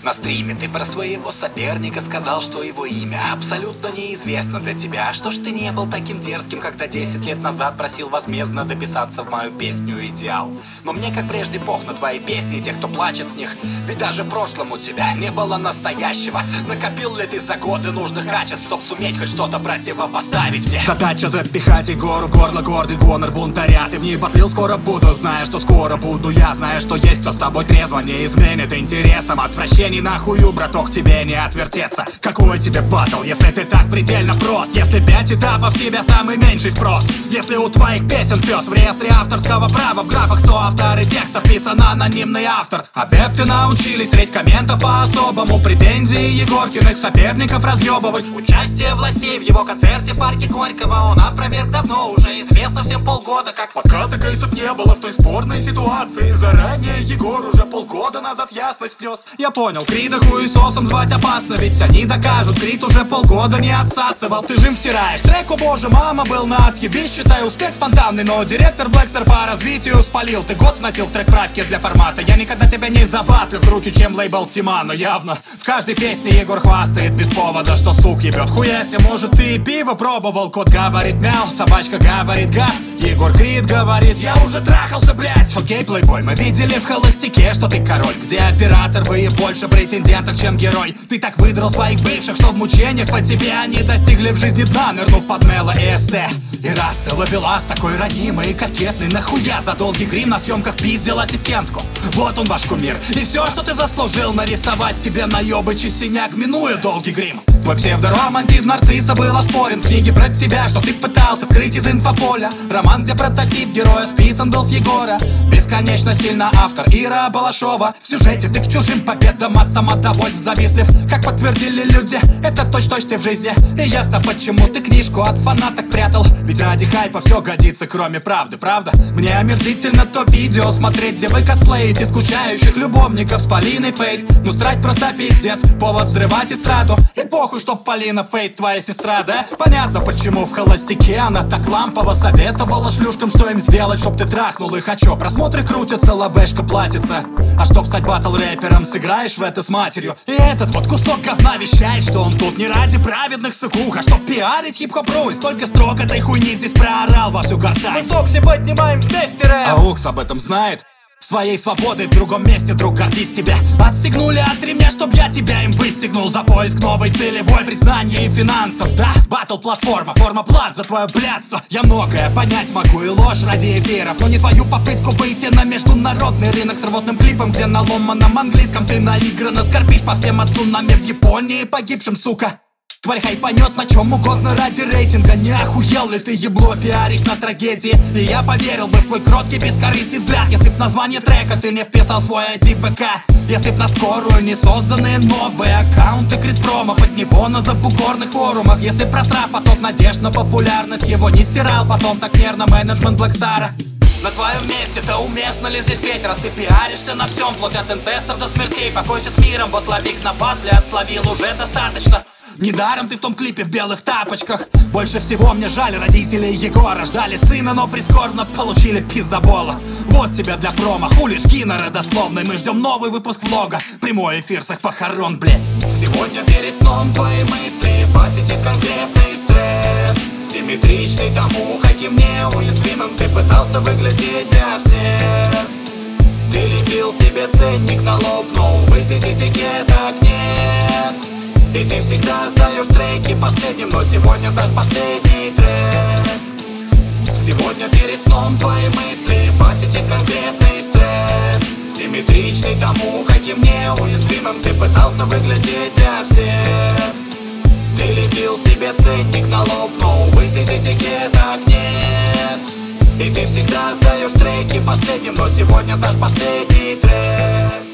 на стриме. Ты про своего соперника сказал, что его имя абсолютно неизвестно для тебя. Что ж ты не был таким дерзким, когда 10 лет назад просил возмездно дописаться в мою песню «Идеал»? Но мне, как прежде, пох на твои песни, тех, кто плачет с них. Ведь даже в прошлом у тебя не было настоящего. Накопил ли ты за годы нужных качеств, чтоб суметь хоть что-то противопоставить мне? Задача запихать Егору в горло гордый гонор бунтаря. Ты мне подлил, скоро буду, зная, что скоро буду я. Зная, что есть кто с тобой трезво не изменит интересом. Отвращений нахую, браток, тебе не отвертеться. Какой тебе батл, если ты так предельно прост? Если 5 этапов, с тебя самый меньший спрос. Если у твоих песен пес в реестре авторского права, в графах соавторы текстов писан анонимный автор. Адепты научились средь комментов по-особому претензии Егоркиных соперников разъебывать. Участие властей в его концерте в парке Горького он опроверг давно, уже известно всем полгода как. Подката кейсов не было в той спорной ситуации. Заранее Егор уже полгода назад ясность нес. Я понял, Крида хуесосом звать опасно, ведь они докажут, Крид уже полгода не отсасывал. Ты же им втираешь трек, о боже, мама, был на отъебись. Считай успех спонтанный, но директор Блэкстер по развитию спалил. Ты год вносил в трек правки для формата. Я никогда тебя не забатлю круче, чем лейбл Тима. Но явно в каждой песне Егор хвастает без повода, что сук ебет. Хуяся, может ты и пиво пробовал. Кот говорит мяу, собачка говорит гав. Егор Крид говорит, я уже трахался, блять. Окей, плейбой, мы видели в холостяке, что ты король, где оператор, вы и больше претендентов, чем герой. Ты так выдрал своих бывших, что в мучениях по тебе они достигли в жизни дна, нырнув под Мело и СТ. И раз ты ловелас такой ранимый и кокетный, нахуя за долгий грим на съемках пиздил ассистентку? Вот он ваш кумир, и все, что ты заслужил, нарисовать тебе наебычий синяк, минуя долгий грим. Твой псевдоромантизм нарцисса был оспорен в книге про тебя, что ты пытался скрыть из инфополя. Роман, где прототип героя списан был с Егора. Бесконечно сильно автор Ира Балашова. В сюжете ты к чужим победам от самодовольств завистлив. Как подтвердили люди, это точь-точь ты в жизни. И ясно, почему ты книжку от фанаток прятал. Ведь ради хайпа все годится, кроме правды, правда? Мне омерзительно то видео смотреть, где вы косплеите скучающих любовников с Полиной Фейт. Ну страсть просто пиздец, повод взрывать эстраду. И похуй, что Полина Фейт твоя сестра, да? Понятно, почему в холостяке она так лампово советовала шлюшкам, что им сделать, чтоб ты трахнул их. А чё, просмотры крутятся, лавешка платится. А чтоб стать батл-рэпером, сыграешь в это с матерью. И этот вот кусок говна вещает, что он тут не ради праведных сыкух, а чтоб пиарить хип-хоп-ру. И столько строк этой хуйни здесь проорал во всю гортань. Мы сокси поднимаем вместе, рэп. А Укс об этом знает? Своей свободой в другом месте, друг, гордись тебя. Отстегнули от ремня, чтоб я тебя им выстегнул. За поиск новой целевой, признания и финансов. Да, батл-платформа, форма плат за твое блядство. Я многое понять могу и ложь ради эфиров, но не твою попытку выйти на международный рынок с рвотным клипом, где на ломаном английском ты наигранно скорбишь по всем цунами в Японии погибшим, сука. Тварь хайпанет на чем угодно ради рейтинга. Не охуел ли ты, ебло, пиарить на трагедии? И я поверил бы в твой кроткий бескорыстный взгляд, если б название трека ты не вписал в свой ID ВК. Если б на скорую не созданы новые аккаунты Критпрома под него на забугорных форумах. Если б просрав поток надежд на популярность, его не стирал потом так нервно менеджмент Блэкстара. На твоем месте-то уместно ли здесь петь, раз ты пиаришься на всем, вплоть от инцестов до смертей? Покойся с миром, вот ловик на батле отловил уже достаточно. Недаром ты в том клипе в белых тапочках. Больше всего мне жаль родителей Егора. Ждали сына, но прискорбно получили пиздобола. Вот тебя для промо, хулишь кинородословной. Мы ждем новый выпуск влога, прямой эфир с их похорон, блядь. Сегодня перед сном твои мысли посетит конкретный стресс, симметричный тому, каким неуязвимым ты пытался выглядеть для всех. Ты лепил себе ценник на лоб, но увы, здесь этикеток нет. И ты всегда сдаешь треки последним, но сегодня сдашь последний трек. Сегодня перед сном твои мысли посетит конкретный стресс, симметричный тому, каким неуязвимым ты пытался выглядеть для всех. Ты лепил себе ценник на лоб, но увы, здесь этикеток нет. И ты всегда сдаешь треки последним, но сегодня сдашь последний трек.